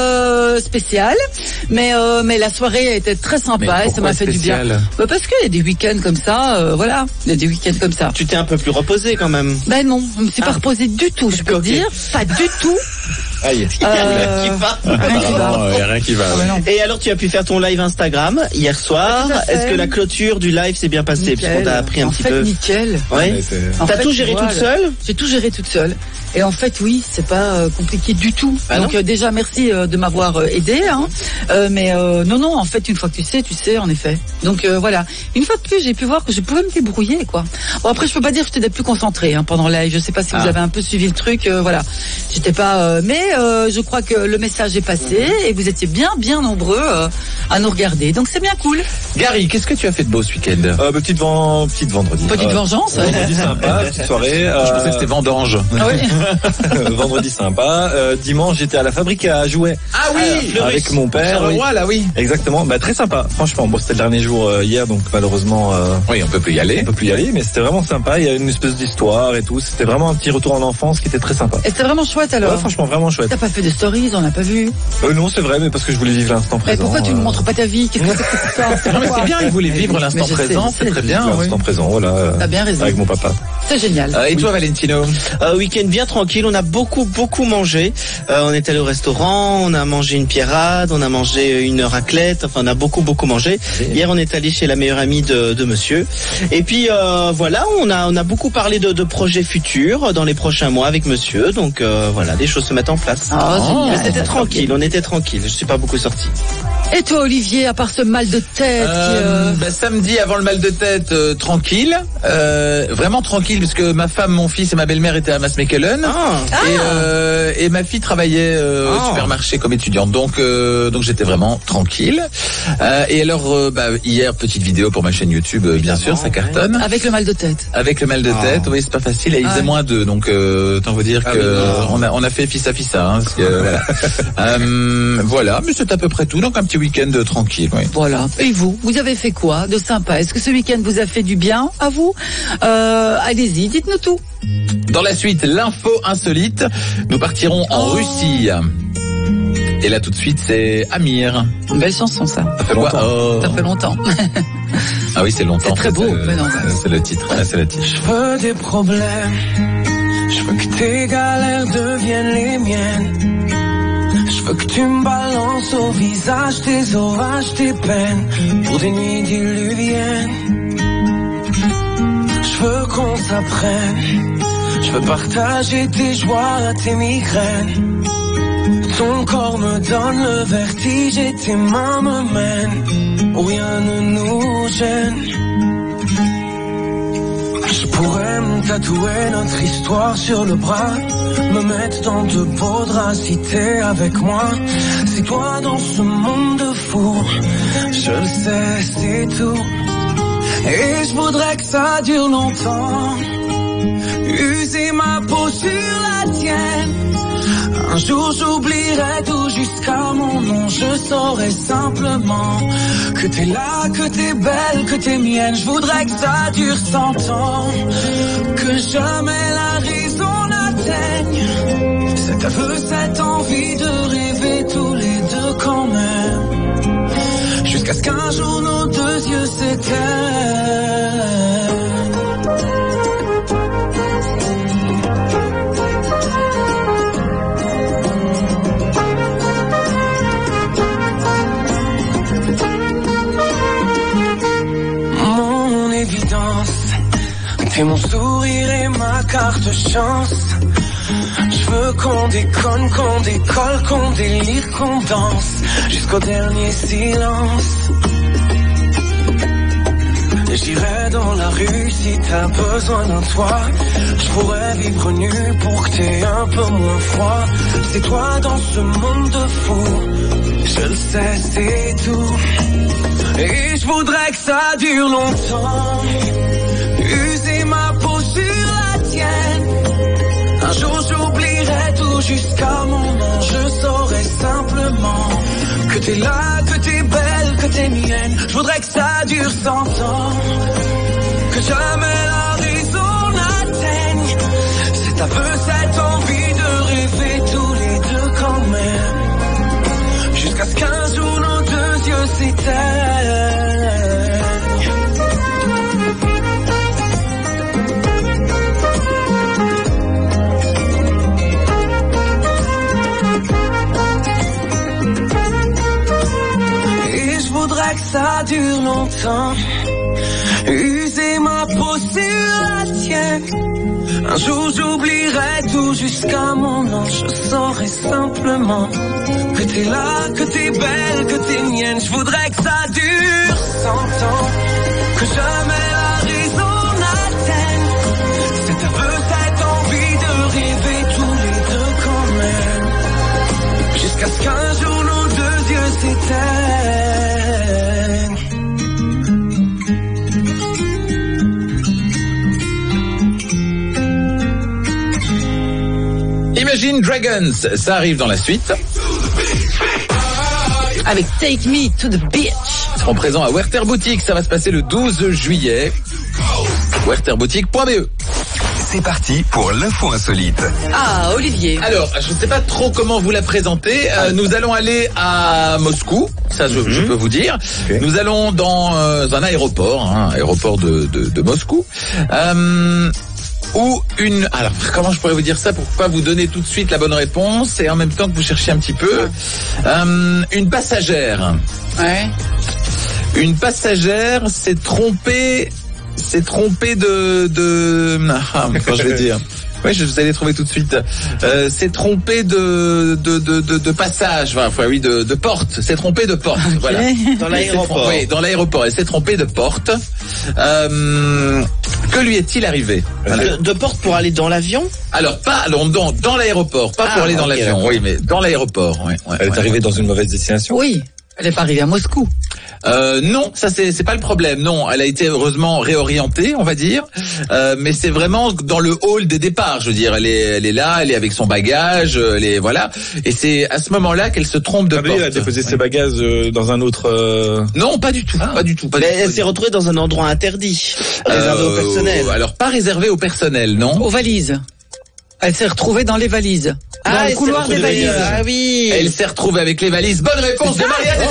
spécial, mais la soirée était très sympa et ça m'a fait du bien. Parce qu'il y a des week-ends comme ça, voilà, il y a des week-ends comme ça. Tu t'es un peu plus reposé quand même. Ben non, je me suis pas reposée du tout, je peux te dire, pas du tout. Aïe. Il y a rien qui va. Il y a rien qui va. Et alors, tu as pu faire ton live Instagram hier soir. Est-ce que la clôture du live s'est bien passée? Puisqu'on t'a appris un petit peu. Nickel. Ouais. T'as tout géré toute seule? J'ai tout géré toute seule. Et en fait, oui, c'est pas compliqué du tout. Ah donc déjà, merci de m'avoir aidé. Hein. Mais non, en fait, une fois que tu sais, en effet. Donc voilà. Une fois de plus, j'ai pu voir que je pouvais me débrouiller, quoi. Bon, après, je peux pas dire que j'étais plus concentrée pendant le live. Je sais pas si vous avez un peu suivi le truc. Voilà. J'étais pas... mais je crois que le message est passé et vous étiez bien nombreux à nous regarder. Donc c'est bien cool. Gary, qu'est-ce que tu as fait de beau ce week-end? Petite vendredi. Petite vengeance. Vendredi sympa, petite soirée. Je pensais que c'était vendange. Ah oui. Vendredi sympa. Dimanche, j'étais à la fabrique à jouets. Ah oui, avec mon père. Charleroi, là, oui. Exactement. Très sympa. Franchement, bon, c'était le dernier jour hier, donc malheureusement. Oui, on peut plus y aller. Mais c'était vraiment sympa. Il y a une espèce d'histoire et tout. C'était vraiment un petit retour en enfance qui était très sympa. Et c'était vraiment chouette alors. Ouais, franchement, vraiment chouette. T'as pas fait de stories, on n'a pas vu. Non, c'est vrai, mais parce que je voulais vivre l'instant présent. Et pourquoi tu ne montres pas ta vie? Qu'est-ce que c'est que ça? Non, mais c'est bien, il voulait vivre l'instant présent, c'est très bien. L'instant présent, voilà. T'as bien raison. Avec mon papa. C'est génial. Et toi, Valentino? Week-end bien tranquille, on a beaucoup mangé. On est allé au restaurant, on a mangé une pierrade, on a mangé une raclette, enfin on a beaucoup mangé. Hier, on est allé chez la meilleure amie de monsieur. Et puis voilà, on a beaucoup parlé de projets futurs dans les prochains mois avec monsieur. Donc voilà, des choses se mettent en place. C'était tranquille, on était tranquille. Je suis pas beaucoup sorti. Et toi, Olivier, à part ce mal de tête samedi, avant le mal de tête, tranquille. Vraiment tranquille, puisque ma femme, mon fils et ma belle-mère étaient à Maasmechelen. Et ma fille travaillait au supermarché comme étudiante. Donc j'étais vraiment tranquille. Et alors, hier, petite vidéo pour ma chaîne YouTube, bien sûr, ça cartonne. Avec le mal de tête. Avec le mal de tête, oui, c'est pas facile. Et il faisait moins 2, donc autant vous dire que on a fait fissa. Hein, voilà. Voilà, mais c'est à peu près tout. Donc un petit week-end tranquille. Oui. Voilà. Et vous avez fait quoi de sympa? Est-ce que ce week-end vous a fait du bien à vous? Allez-y, dites-nous tout. Dans la suite, l'info insolite. Nous partirons en Russie. Et là, tout de suite, c'est Amir. Une belle chanson, ça. Ça fait longtemps. Ça fait longtemps. Ah oui, c'est longtemps. C'est très beau. C'est le titre. Ouais. C'est le titre. Je veux des problèmes. Je veux que tes galères deviennent les miennes. Je veux que tu me balances au visage tes orages, tes peines, pour des nuits diluviennes. Je veux qu'on s'apprenne. Je veux partager tes joies, tes migraines. Ton corps me donne le vertige et tes mains me mènent où rien ne nous gêne. Je pourrais me tatouer notre histoire sur le bras, me mettre dans de beaux draps si t'es avec moi. C'est toi dans ce monde de fou, je le sais, c'est tout. Et je voudrais que ça dure longtemps, user ma peau sur la tienne. Un jour j'oublierai tout jusqu'à mon nom, je saurai simplement que t'es là, que t'es belle, que t'es mienne. Je voudrais que ça dure 100 ans, que jamais la raison n'atteigne cet aveu, cette envie de rêver tous les deux quand même, jusqu'à ce qu'un jour nos deux yeux s'éteignent. T'es mon sourire et ma carte chance. Je Je veux qu'on déconne, qu'on décolle, qu'on délire, qu'on danse jusqu'au dernier silence. J'irai dans la rue si t'as besoin d'un toit. Je pourrais vivre nu pour que t'aies un peu moins froid. C'est toi dans ce monde de fous. Je le sais, c'est tout. Et je voudrais que ça dure longtemps. User ma peau sur la tienne. Un jour j'oublierai tout jusqu'à mon nom. Je saurai simplement que t'es là, que t'es belle, que t'es mienne. Je voudrais que ça dure 100 ans. Que jamais la raison n'atteigne cet aveu, cette envie de rêver tous les deux quand même. Jusqu'à ce qu'un jour nos deux yeux s'éteignent. Je voudrais que ça dure longtemps. User ma peau sur la tienne. Un jour j'oublierai tout jusqu'à mon nom. Je saurai simplement que t'es là, que t'es belle, que t'es mienne. Je voudrais que ça dure 100 ans. Que jamais la raison n'atteigne cet aveu, cette envie de rêver tous les deux quand même. Jusqu'à ce qu'un jour nos deux yeux s'éteignent. Imagine Dragons, ça arrive dans la suite. Avec Take Me to the Beach. Ils seront présents à Werther Boutique, ça va se passer le 12 juillet. wertherboutique.be. C'est parti pour l'info insolite. Ah, Olivier. Alors, je ne sais pas trop comment vous la présenter. Nous allons aller à Moscou, ça je peux vous dire. Okay. Nous allons dans un aéroport, aéroport de Moscou. Ou une... Alors, comment je pourrais vous dire ça pour pas vous donner tout de suite la bonne réponse et en même temps que vous cherchiez un petit peu. Une passagère. Ouais. Une passagère s'est trompée de... Comment je vais dire. Oui, vous allez trouver tout de suite. S'est trompé de passage, oui, de porte. S'est trompé de porte, okay. Voilà. Dans l'aéroport. Oui, dans l'aéroport. Elle s'est trompée de porte. Que lui est-il arrivé? De porte pour aller dans l'avion? Alors, pas dans l'aéroport, pas pour aller dans l'avion. Oui, mais dans l'aéroport. Ouais, elle est arrivée dans une mauvaise destination? Oui. Elle n'est pas arrivée à Moscou. Non, ça c'est pas le problème. Non, elle a été heureusement réorientée, on va dire. Mais c'est vraiment dans le hall des départs. Je veux dire, elle est là, elle est avec son bagage, voilà. Et c'est à ce moment-là qu'elle se trompe de porte. Elle a déposé ses bagages dans un autre. Non, pas du tout, pas du tout. Mais elle s'est retrouvée dans un endroit interdit, réservé au personnel. Alors pas réservé au personnel, non. Aux valises. Elle s'est retrouvée dans les valises. Dans le couloir des valises. Ah oui. Elle s'est retrouvée avec les valises. Bonne réponse de Marianne.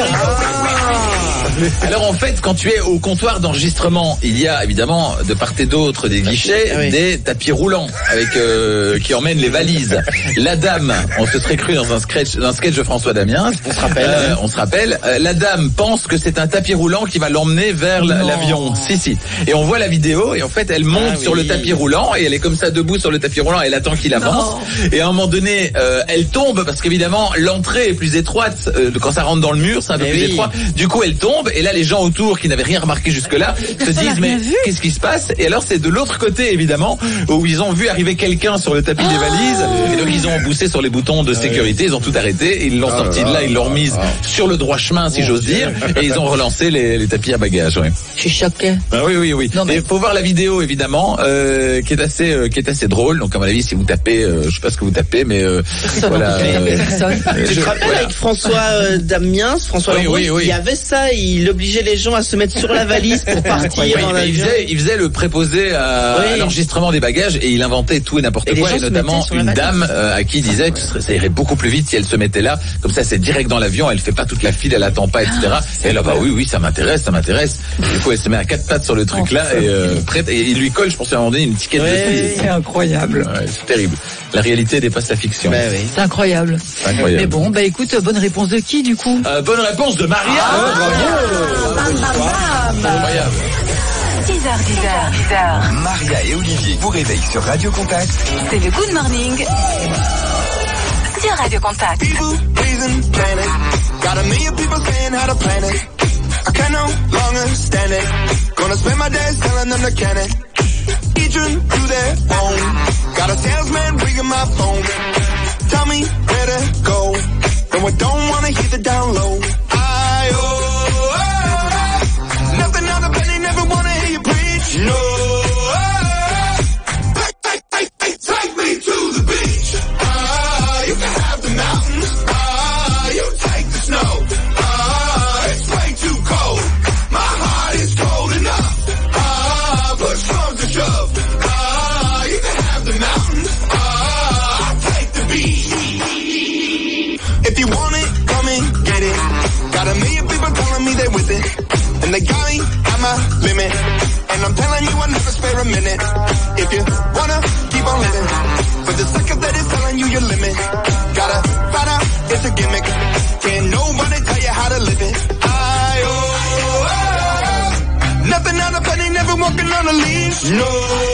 Alors en fait, quand tu es au comptoir d'enregistrement, il y a évidemment de part et d'autre des guichets, des tapis roulants avec qui emmènent les valises. La dame, on se serait cru dans un sketch de François Damiens. On se rappelle. La dame pense que c'est un tapis roulant qui va l'emmener vers l'avion. Si. Et on voit la vidéo et en fait, elle monte sur le tapis roulant et elle est comme ça debout sur le tapis roulant. Elle attend qu'il avance. Et à un moment donné, elle tombe parce qu'évidemment l'entrée est plus étroite quand ça rentre dans le mur, c'est un peu plus étroit. Du coup, elle tombe. Et là, les gens autour qui n'avaient rien remarqué jusque-là se disent mais qu'est-ce qui se passe? Et alors c'est de l'autre côté évidemment où ils ont vu arriver quelqu'un sur le tapis des valises et donc ils ont poussé sur les boutons de sécurité, ils ont tout arrêté, et ils l'ont sorti de là, ils l'ont remise sur le droit chemin si j'ose dire, et ils ont relancé les tapis à bagages. Ouais. Je suis choqué. Oui. Non, mais... Il faut voir la vidéo évidemment qui est assez drôle. Donc à mon avis, si vous tapez, je sais pas ce que vous tapez, mais voilà. Tu te rappelles avec François Damiens, il y avait ça, il obligeait les gens à se mettre sur la valise pour partir en avion. Il faisait le préposé à l'enregistrement des bagages et il inventait tout et n'importe quoi, et notamment une dame à qui il disait que ça irait beaucoup plus vite si elle se mettait là, comme ça c'est direct dans l'avion, elle fait pas toute la file, elle attend pas, etc. Et là, oui, ça m'intéresse. Du coup, elle se met à 4 pattes sur le truc là et prête, et il lui colle, je pense à un moment donné, une étiquette dessus. C'est incroyable. C'est terrible. La réalité dépasse la fiction. C'est incroyable. Mais bon, écoute, bonne réponse de qui du coup? Bonne réponse de Maria. Bravo. Incroyable. 6h. Maria et Olivier vous réveillent sur Radio Contact. C'est le Good Morning sur Radio Contact. Got a million people saying how to plan it. I can no longer stand it. Gonna spend my days telling them to can it. Each one to their own. Got a salesman ringing my phone. Tell me where to go. And I don't wanna hear the down low. Nothing on the penny, never wanna hear you preach. No. Take me to the beach. You can have the mountains. You take the snow. It's way too cold. My heart is cold enough. Push comes to shove. You can have the mountains. I'll take the beach. If you want it, come and get it. Got a million people telling me they're with it. And they got me at my limit. And I'm telling you I'll never spare a minute. If you wanna keep on living, for the second that is telling you your limit. Gotta find out it's a gimmick. Can't nobody tell you how to live it. Nothing on a penny, never walking on a leash. No.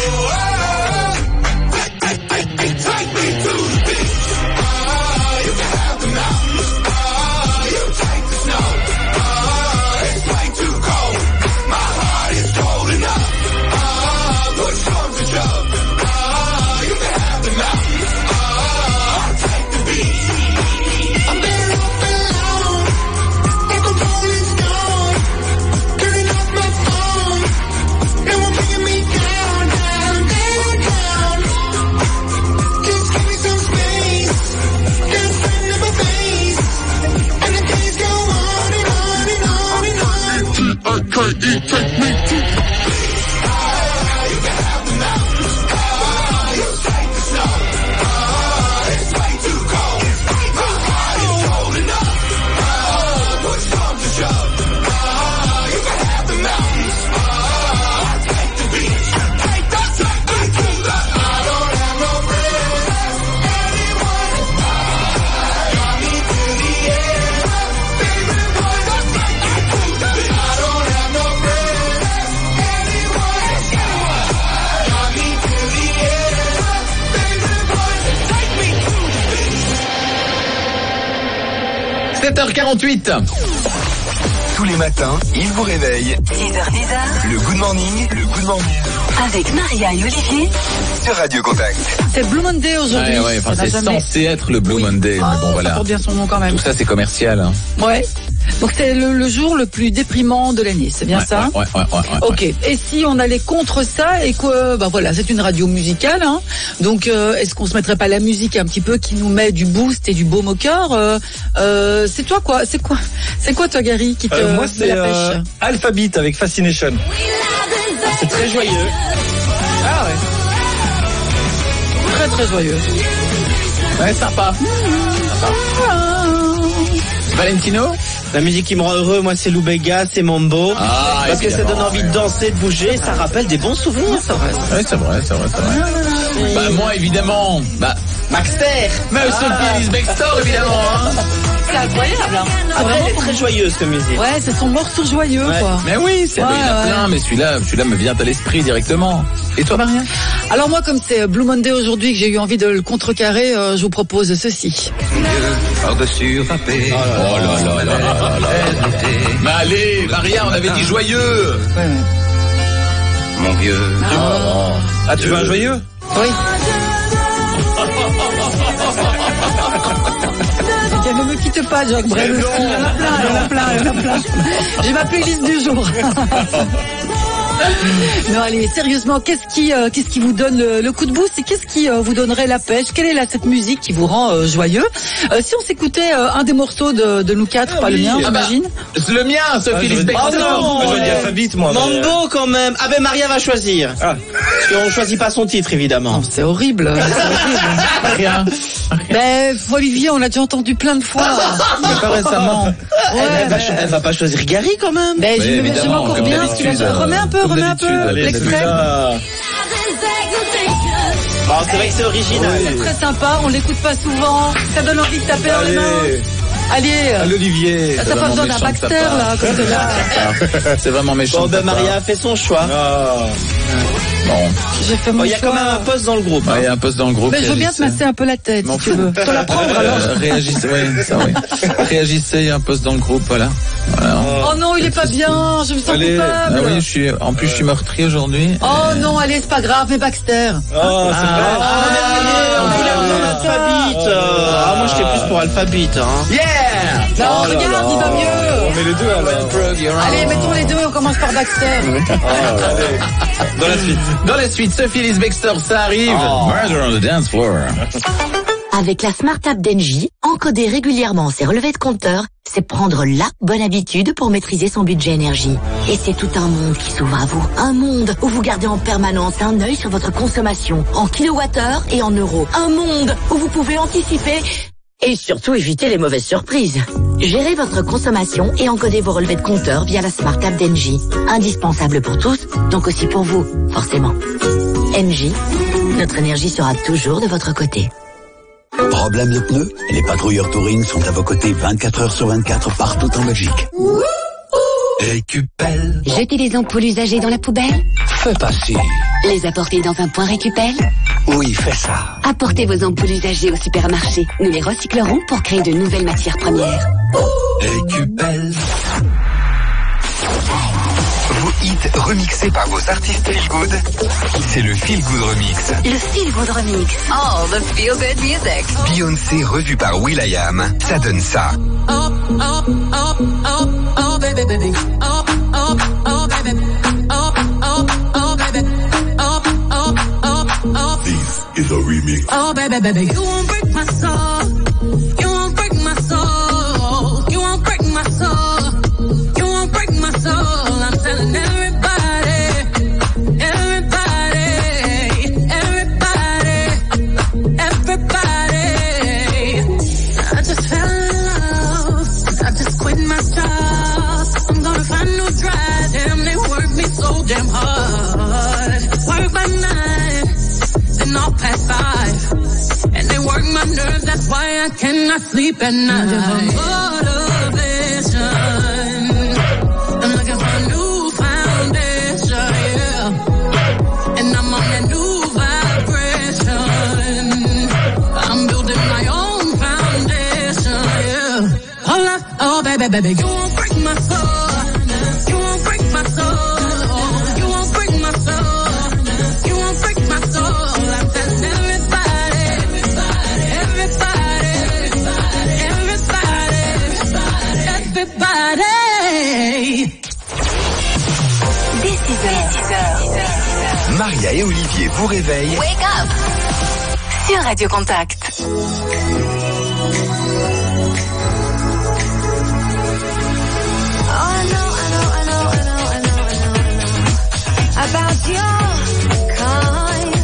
Take me to the beach. You can have the mountains. You take the snow. It's way too cold. My heart is cold enough. Push comes to shove. You can have the mountains. I'll take the beach. I'm better off alone. If the police gone, turning off my phone. They were bringing me down, down, down, down. Just give me some space. Get a friend of my face. And the days go on and on and on and on. T-I-K-E, take me to the beach. You can have the mountains. You take the snow. It's way too cold. My heart is cold enough. Push comes to shove. You can have the mountains. I'll take the beach. Take me to the. I don't have no friends. Anyone. Got me to the end. Favorite boys, I'll take you to the beach. I don't have no friends. Anyone. Got me to the end. Favorite boys, take me to the beach. 7h48. Tous les matins, ils vous réveillent. 6h. Le Good Morning, Avec Maria et Olivier. sur Radio Contact. C'est Blue Monday aujourd'hui. Ouais, enfin, Ça n'a c'est jamais- censé être le Blue Monday, mais bon Ça voilà. porte bien son nom quand même. Tout ça c'est commercial. Hein. Ouais. Donc c'est le jour le plus déprimant de l'année, c'est bien ça? Ouais. Ok. Et si on allait contre ça et que, bah voilà, c'est une radio musicale, hein. Donc est-ce qu'on se mettrait pas la musique un petit peu qui nous met du boost et du baume au cœur? C'est toi quoi? C'est quoi toi Gary qui te Moi met c'est la pêche? Alphabet avec Fascination. C'est très joyeux. Ah ouais. Très très joyeux. Ouais, sympa. Valentino? La musique qui me rend heureux, moi, c'est Lou Bega, c'est Mambo. Ah, parce que ça évidemment, donne envie de danser, de bouger, ça rappelle des bons souvenirs. Ouais, c'est vrai. Bah, moi, évidemment. Bah, Baxter. mais Sophie Ellis Bextor, évidemment, hein. C'est incroyable. Hein. Ah, elle est très joyeuse, cette musique. Ouais, c'est son morceau joyeux, quoi. Mais oui, il y en a Ouais. plein, mais celui-là me vient à l'esprit directement. Et toi, Maria? Alors moi, comme c'est Blue Monday aujourd'hui que j'ai eu envie de le contrecarrer, je vous propose ceci. Par-dessus râpé. Oh là là. Mais allez, Maria, on avait dit joyeux. Mon vieux. Ah, tu veux un joyeux? Oui. Ne me quitte pas, Jacques Brel aussi. Il y en a plein. J'ai ma playlist du jour. Non, allez, sérieusement, qu'est-ce qui vous donne le coup de boost et qu'est-ce qui vous donnerait la pêche? Quelle est cette musique qui vous rend joyeux? Si on s'écoutait un des morceaux de nous quatre, pas le mien, j'imagine. Le mien, Sophie Ellis Oh Bextor. non, Moi, je dis Alphabet, moi. Mambo quand même. Ah ben Maria va choisir. Ah. Parce qu'on choisit pas son titre évidemment. Non, c'est horrible. Rien. Ben, Olivier, on l'a déjà entendu plein de fois. Mais pas récemment. Ouais, Elle va pas choisir Gary quand même. ben, Oui, j'aime évidemment, encore comme bien ce qu'il a d'habitude, dit. Remets un peu Allez, l'extrait. Oh, c'est vrai que c'est original. C'est très sympa, on l'écoute pas souvent. Ça donne envie de taper dans les mains. Allez. À l'Olivier. T'as pas besoin d'un Baxter, là, comme de là. C'est vraiment méchant. Bon, de ben ta part. Maria a fait son choix. Bon. J'ai fait mon Il y a choix. quand même un poste dans le groupe. Il y a un poste dans le groupe. Mais je veux bien te masser un peu la tête, si tu veux. Faut la prendre, alors. Réagissez, oui, ça, oui. Réagissez, il y a un poste dans le groupe, voilà. Oh non, il est pas bien, je me sens Allez. coupable. Ah oui, en plus, je suis meurtri aujourd'hui. Oh non, allez, c'est pas grave, mais Baxter. Oh, c'est vrai. Alphabet. Ah, moi, j'étais plus pour Alphabet, hein. Yeah! Non, Oh là regarde, là. il va mieux. On met les deux alors. Allez, mettons les deux, on commence par Baxter. Dans la suite. Dans la suite, Sophie Elise Baxter, ça arrive. Murder on the dance floor. Avec la Smart App d'Engie, encoder régulièrement ses relevés de compteur, c'est prendre la bonne habitude pour maîtriser son budget énergie. Et c'est tout un monde qui s'ouvre à vous. Un monde où vous gardez en permanence un œil sur votre consommation, en kilowattheures et en euros. Un monde où vous pouvez anticiper et surtout éviter les mauvaises surprises. Gérez votre consommation et encodez vos relevés de compteur via la Smart App d'Engie. Indispensable pour tous, donc aussi pour vous, forcément. Engie, notre énergie sera toujours de votre côté. Problème de pneus? Les patrouilleurs Touring sont à vos côtés 24 heures sur 24 partout en Belgique. Récupelle. Jeter les ampoules usagées dans la poubelle? Fais passer. Les apporter dans un point récupelle? Oui, fais ça. Apportez vos ampoules usagées au supermarché. Nous les recyclerons pour créer de nouvelles matières premières. Récupelle. Vos hits remixés par vos artistes Feel Good, c'est le Feel Good Remix. Le Feel Good Remix. Oh, the feel good music. Beyoncé revue par will.i.am, ça donne ça. Oh, baby, baby. Oh, baby. Oh, baby. This is a remix. Oh, baby, baby. You won't break my soul. You won't break my soul. You won't break my soul. You won't break my soul. I'm telling everybody. I just fell in love. I just quit my job. I'm gonna find new drive. Damn, they work me so damn hard. Work by 9, then off past 5. And they work my nerves, that's why I cannot sleep at night. Motivation. I'm looking for a new foundation, yeah. And I'm on that new vibration. I'm building my own foundation, yeah. Hold up, oh baby, baby, you won't break my soul. You won't break my soul. You won't break my soul. You won't break my soul. I'm telling everybody. Dès 6h. Maria et Olivier vous réveillent Wake up sur Radio Contact. About your kind.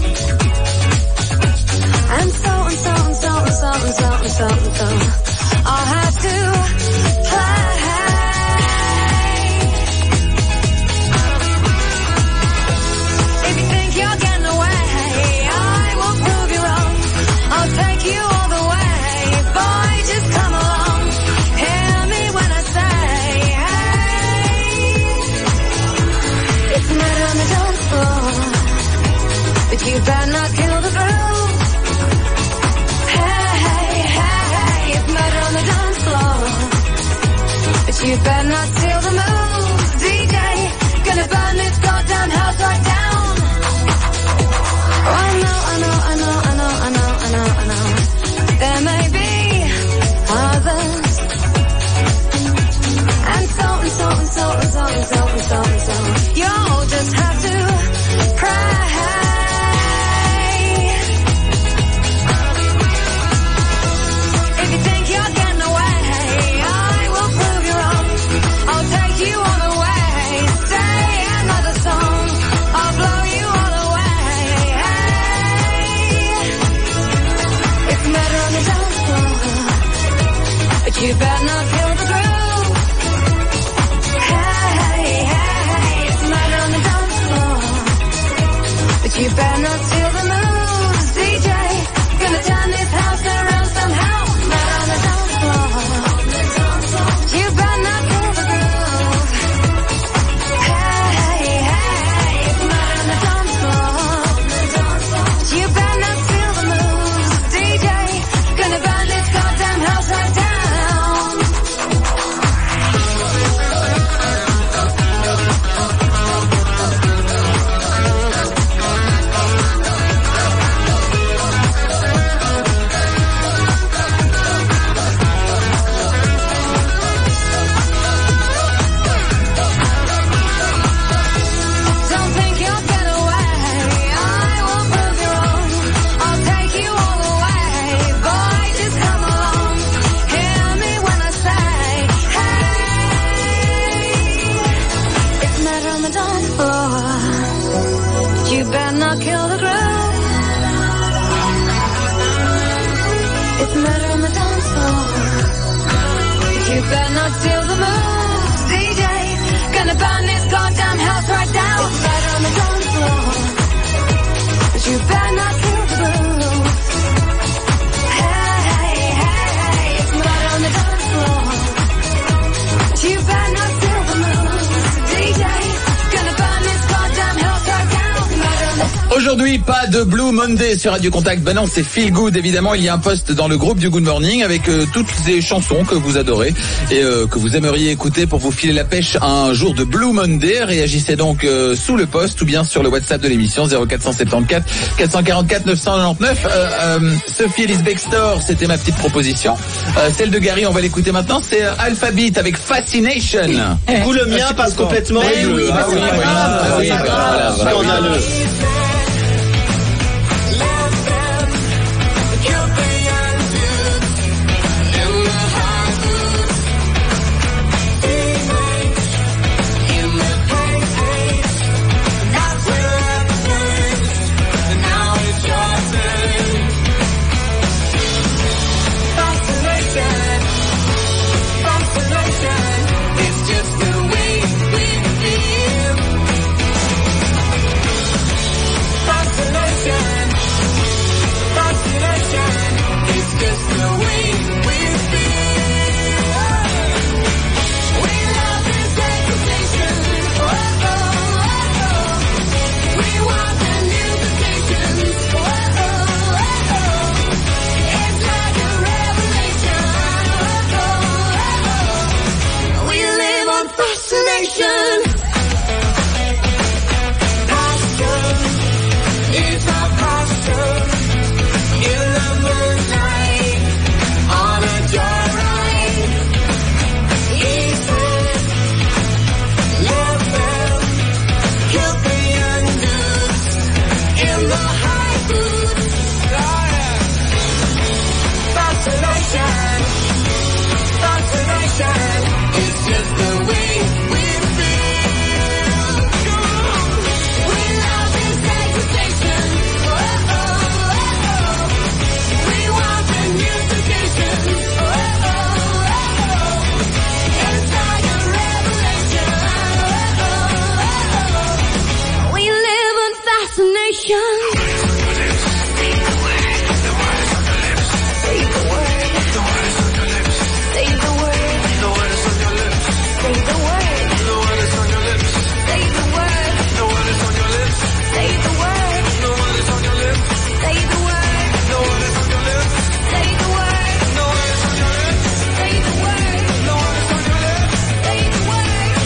And so, I'll have to play. If you think you're getting away, I will prove you wrong. I'll take you all the way. better not kill the groove. It's murder on the dance floor. You better not steal the moves, DJ. Gonna burn this goddamn house right down. It's murder on the dance floor. But you better not kill the groove. Hey, hey, hey, it's murder on the dance floor. But you better not steal the moves, DJ. Gonna burn this goddamn house right down. Murder on the Aujourd'hui, pas de Blue Monday sur Radio Contact. Ben non, c'est Feel Good, évidemment. Il y a un post dans le groupe du Good Morning avec toutes les chansons que vous adorez et que vous aimeriez écouter pour vous filer la pêche un jour de Blue Monday. Réagissez donc sous le post ou bien sur le WhatsApp de l'émission 0474 444 999. Sophie Ellis Bextor, c'était ma petite proposition. Celle de Gary, on va l'écouter maintenant. C'est Alphabet avec Fascination. Du coup, le mien passe complètement. Scandaleux. fascination.